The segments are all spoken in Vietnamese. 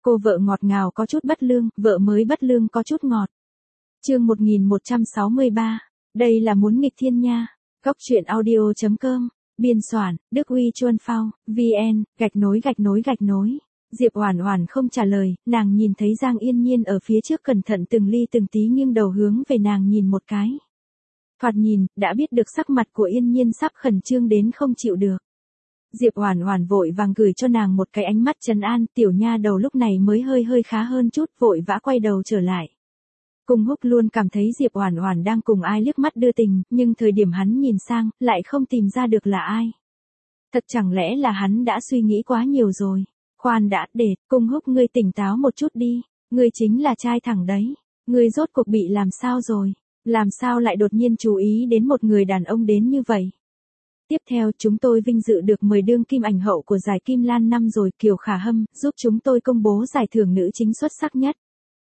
Cô vợ ngọt ngào có chút bất lương, vợ mới bất lương có chút ngọt. Chương 1163. Đây là muốn nghịch thiên nha. Góc truyện audio.com. Biên soạn, Đức Uy Chuân Phao, VN, _. Diệp Oản Oản không trả lời, nàng nhìn thấy Giang Yên Nhiên ở phía trước cẩn thận từng ly từng tí nghiêng đầu hướng về nàng nhìn một cái. Thoạt nhìn, đã biết được sắc mặt của Yên Nhiên sắp khẩn trương đến không chịu được. Diệp Oản Oản vội vàng gửi cho nàng một cái ánh mắt trấn an, tiểu nha đầu lúc này mới hơi khá hơn chút, vội vã quay đầu trở lại. Cung Húc luôn cảm thấy Diệp Oản Oản đang cùng ai liếc mắt đưa tình, nhưng thời điểm hắn nhìn sang, lại không tìm ra được là ai. Thật chẳng lẽ là hắn đã suy nghĩ quá nhiều rồi? Khoan đã, để, Cung Húc ngươi tỉnh táo một chút đi, ngươi chính là trai thẳng đấy, ngươi rốt cuộc bị làm sao rồi? Làm sao lại đột nhiên chú ý đến một người đàn ông đến như vậy? Tiếp theo chúng tôi vinh dự được mời đương kim ảnh hậu của giải Kim Lan năm rồi, Kiều Khả Hâm, giúp chúng tôi công bố giải thưởng nữ chính xuất sắc nhất.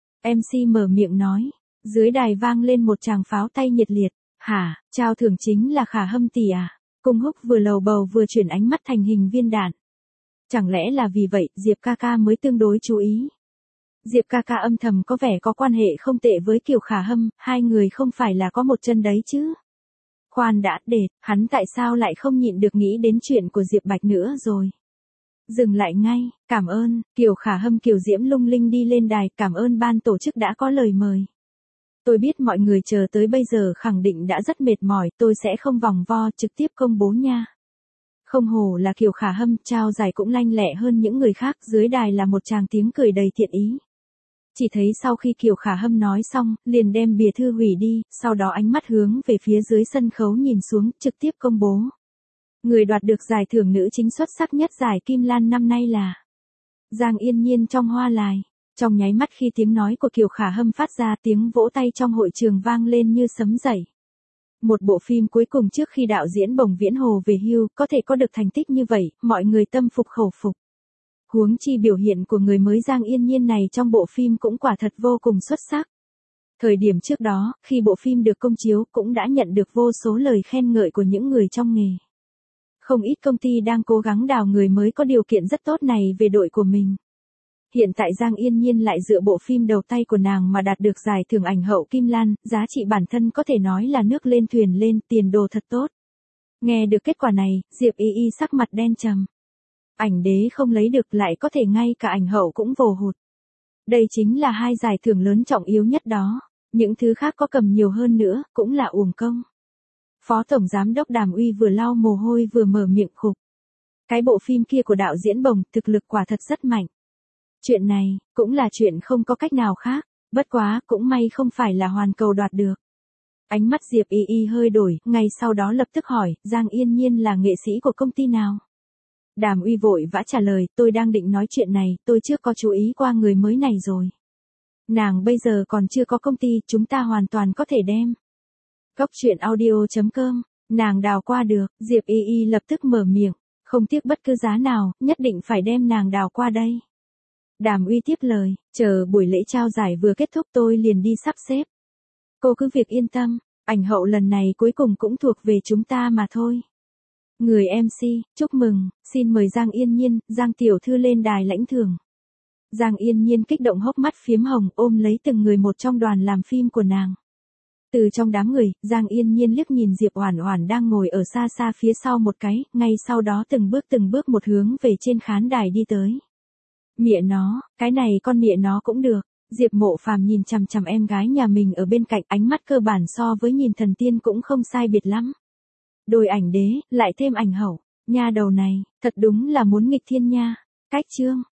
MC mở miệng nói, dưới đài vang lên một tràng pháo tay nhiệt liệt, hả, trao thưởng chính là Khả Hâm tỷ à? Cung Húc vừa lầu bầu vừa chuyển ánh mắt thành hình viên đạn. Chẳng lẽ là vì vậy, Diệp ca ca mới tương đối chú ý. Diệp ca ca âm thầm có vẻ có quan hệ không tệ với Kiều Khả Hâm, hai người không phải là có một chân đấy chứ. Khoan đã, để, hắn tại sao lại không nhịn được nghĩ đến chuyện của Diệp Bạch nữa rồi. Dừng lại ngay, cảm ơn, Kiều Khả Hâm kiều diễm lung linh đi lên đài, cảm ơn ban tổ chức đã có lời mời. Tôi biết mọi người chờ tới bây giờ khẳng định đã rất mệt mỏi, tôi sẽ không vòng vo, trực tiếp công bố nha. Không hổ là Kiều Khả Hâm, trao giải cũng lanh lẹ hơn những người khác, dưới đài là một tràng tiếng cười đầy thiện ý. Chỉ thấy sau khi Kiều Khả Hâm nói xong, liền đem bìa thư hủy đi, sau đó ánh mắt hướng về phía dưới sân khấu nhìn xuống, trực tiếp công bố. Người đoạt được giải thưởng nữ chính xuất sắc nhất giải Kim Lan năm nay là Giang Yên Nhiên trong hoa lài. Trong nháy mắt khi tiếng nói của Kiều Khả Hâm phát ra, tiếng vỗ tay trong hội trường vang lên như sấm dậy. Một bộ phim cuối cùng trước khi đạo diễn Bổng Viễn Hồ về hưu, có thể có được thành tích như vậy, mọi người tâm phục khẩu phục. Huống chi biểu hiện của người mới Giang Yên Nhiên này trong bộ phim cũng quả thật vô cùng xuất sắc. Thời điểm trước đó, khi bộ phim được công chiếu cũng đã nhận được vô số lời khen ngợi của những người trong nghề. Không ít công ty đang cố gắng đào người mới có điều kiện rất tốt này về đội của mình. Hiện tại Giang Yên Nhiên lại dựa bộ phim đầu tay của nàng mà đạt được giải thưởng ảnh hậu Kim Lan, giá trị bản thân có thể nói là nước lên thuyền lên, tiền đồ thật tốt. Nghe được kết quả này, Diệp Y Y sắc mặt đen trầm. Ảnh đế không lấy được lại có thể ngay cả ảnh hậu cũng vồ hụt. Đây chính là hai giải thưởng lớn trọng yếu nhất đó, những thứ khác có cầm nhiều hơn nữa, cũng là uổng công. Phó Tổng Giám đốc Đàm Uy vừa lau mồ hôi vừa mở miệng khục. Cái bộ phim kia của đạo diễn Bồng, thực lực quả thật rất mạnh. Chuyện này, cũng là chuyện không có cách nào khác, bất quá, cũng may không phải là hoàn cầu đoạt được. Ánh mắt Diệp Y Y hơi đổi, ngay sau đó lập tức hỏi, Giang Yên Nhiên là nghệ sĩ của công ty nào? Đàm Uy vội vã trả lời, tôi đang định nói chuyện này, tôi trước có chú ý qua người mới này rồi. Nàng bây giờ còn chưa có công ty, chúng ta hoàn toàn có thể đem. Góc truyện audio.com, nàng đào qua được, Diệp Y Y lập tức mở miệng, không tiếc bất cứ giá nào, nhất định phải đem nàng đào qua đây. Đàm Uy tiếp lời, chờ buổi lễ trao giải vừa kết thúc tôi liền đi sắp xếp. Cô cứ việc yên tâm, ảnh hậu lần này cuối cùng cũng thuộc về chúng ta mà thôi. Người MC, chúc mừng, xin mời Giang Yên Nhiên, Giang tiểu thư lên đài lãnh thưởng. Giang Yên Nhiên kích động hốc mắt phiếm hồng, ôm lấy từng người một trong đoàn làm phim của nàng. Từ trong đám người, Giang Yên Nhiên liếc nhìn Diệp Oản Oản đang ngồi ở xa xa phía sau một cái, ngay sau đó từng bước một hướng về trên khán đài đi tới. Mẹ nó, cái này con mẹ nó cũng được. Diệp Mộ Phàm nhìn chằm chằm em gái nhà mình ở bên cạnh, ánh mắt cơ bản so với nhìn thần tiên cũng không sai biệt lắm. Đôi ảnh đế, lại thêm ảnh hậu, nha đầu này, thật đúng là muốn nghịch thiên nha. Cách chương